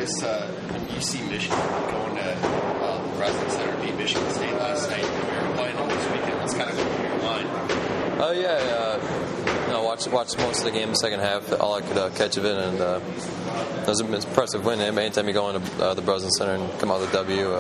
Marcus, when you see Michigan going to the President's Center to beat Michigan State last night, we were playing all this weekend. What's kind of going through your mind? Oh yeah, watched most of the game in the second half, all I could catch of it, and it was an impressive win. Anytime you go into the President's Center and come out with a W,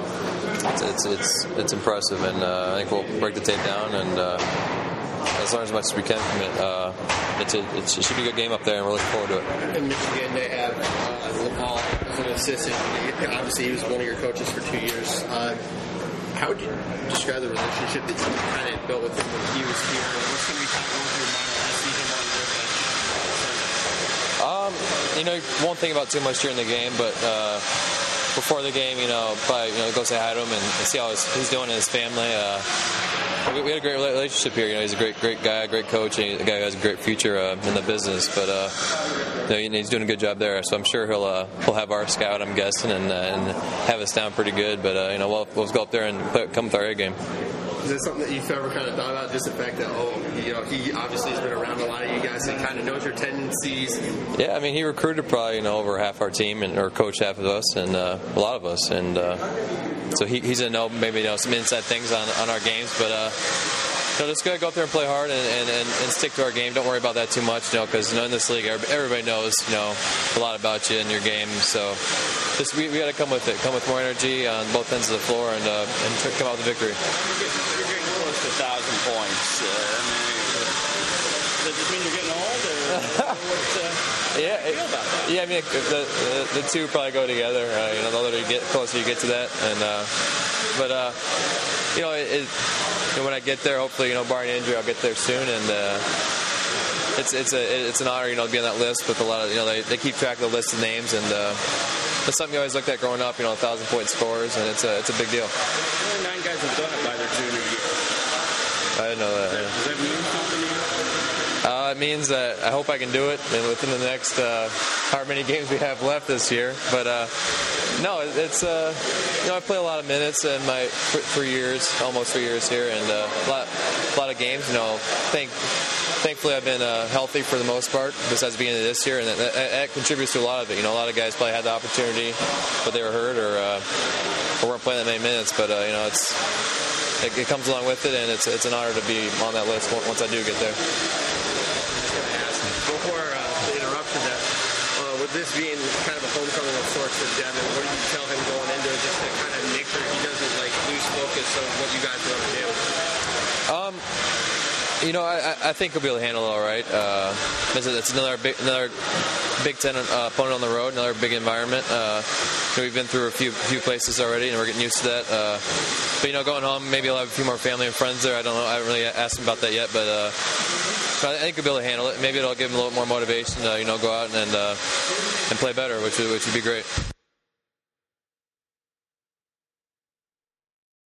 it's impressive, and I think we'll break the tape down and let's learn as much as we can from it. It should be a good game up there, and we're looking forward to it. In Michigan, they have Laval as an assistant. Obviously, he was one of your coaches for 2 years. How would you describe the relationship that you kind of built with him when he was here? What's going to be kind of going through your mind when I see him on your bench? You won't think about too much during the game, but before the game, probably go say hi to him and see how he's doing and his family. We had a great relationship here. He's a great guy, great coach, and a guy who has a great future in the business. But he's doing a good job there. So I'm sure he'll have our scout, I'm guessing, and have us down pretty good. But we'll go up there and come with our A game. Is that something that you've ever kind of thought about? Just the fact that he obviously has been around a lot of you guys and kind of knows your tendencies. Yeah, I mean he recruited probably over half our team or coached half of us and a lot of us, and so he's gonna know maybe some inside things on our games, but just go up there and play hard and stick to our game. Don't worry about that too much, because in this league everybody knows a lot about you and your game. So just we got to come with it, come with more energy on both ends of the floor and come out with a victory. You're getting close to 1,000 points. Does that just mean you're getting old, or how do you feel about that? Yeah. I mean the two probably go together. The older you get, closer you get to that, and when I get there, hopefully, barring injury, I'll get there soon, and it's an honor, to be on that list with a lot of, they keep track of the list of names, and that's something you always looked at growing up, 1,000-point scores, and it's a big deal. Only 9 guys have done it by their junior year. I didn't know that. Does that mean something to you? It means that I hope I can do it within the next however many games we have left this year. But no, it's I play a lot of minutes in my almost 3 years here, and a lot of games. Thankfully I've been healthy for the most part, besides the beginning of this year, and that contributes to a lot of it. A lot of guys probably had the opportunity, but they were hurt or weren't playing that many minutes. But it comes along with it, and it's an honor to be on that list once I do get there. Before the interruption, with this being kind of a homecoming of sorts for Devin, what do you tell him going into it, just to kind of make sure he doesn't lose focus of what you guys want to do? I think he'll be able to handle it all right. It's another Big Ten opponent on the road, another big environment. We've been through a few places already, and we're getting used to that. But going home, maybe I'll have a few more family and friends there. I don't know. I haven't really asked him about that yet, but I think he'll be able to handle it. Maybe it'll give him a little more motivation to go out and play better, which would be great.